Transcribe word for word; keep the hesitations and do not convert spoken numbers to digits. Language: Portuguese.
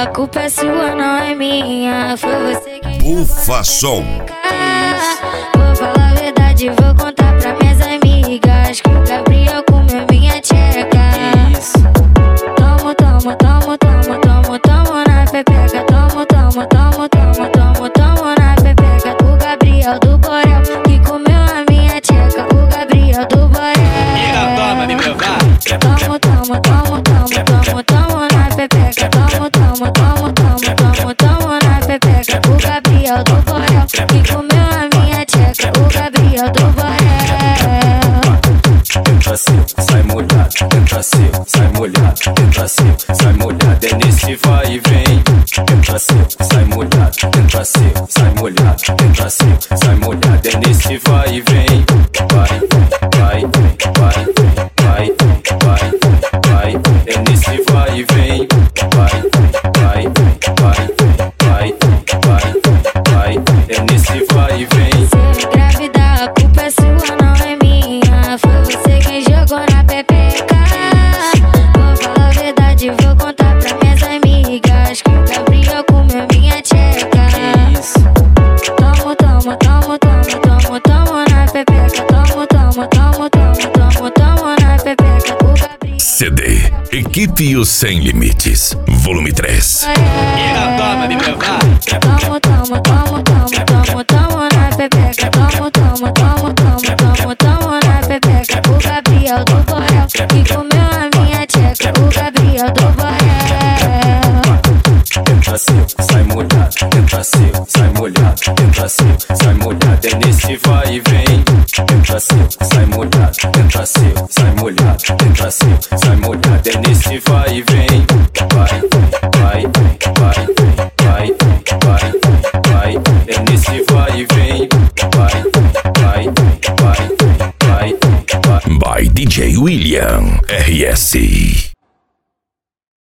A culpa é sua, não é minha. Foi você que Bufa Som. Vou falar a verdade, vou contar pra minhas amigas que o Gabriel comeu minha tcheca. Tomo, tomo, tomo, tomo, tomo, tomo na pepeca. Tomo, tomo, tomo, tomo, tomo, tomo na pepeca. O Gabriel do Borel que comeu a minha tcheca. O Gabriel do Borel. Toma, me provar. Tomo, tomo, tomo, tomo, tomo, tomo na pepeca. Tomo, tomo, tomo, tomo, tomo, tomo na pepeca. O Gabriel do Borel que comeu a minha tcheca. O Gabriel do Borel. Entra seco, sai molhado, entra seco, sai molhado, entra seco, sai molhado, é nesse vai e vem. Entra seco, sai molhado, entra seco, sai molhado, entra seco, sai molhado, é nesse vai e vem. Vai, vai, vai, vai, vai, vai, é nesse vai e vem. Vai, vai, vai, vai, vai, vai, é nesse vai e vem. Se eu engravidar, a culpa é sua, não é minha. Foi você quem jogou na pepeca. Vou falar a verdade, vou contar pra minhas amigas que o Gabriel comeu minha tcheca. Tomo, tomo, tomo, tomo, tomo, tomo na pepeca. Tomo, tomo, tomo, tomo, tomo, tomo na pepeca. O Gabriel. C D Equipe Os Sem Limites, volume três. Toma, me provar. Tomo, tomo, tomo, tomo, tomo, tomo na pepeca. Tomo, tomo, tomo, tomo, tomo, tomo na pepeca. O Gabriel do Borel que comeu a minha tcheca. O Gabriel do Borel. Entra seco, sai molhado, entra seco, sai molhado, entra seco, sai molhado, é nesse vai e vem. Entra seco, sai molhado, entra seco, sai molhado, entra seco, sai molhado, é nesse vai e vem. Vai, vai, vai, vai, vai, vai, é nesse vai e vem. Vai, vai, vai, vai, vai, vai. By D J William R S.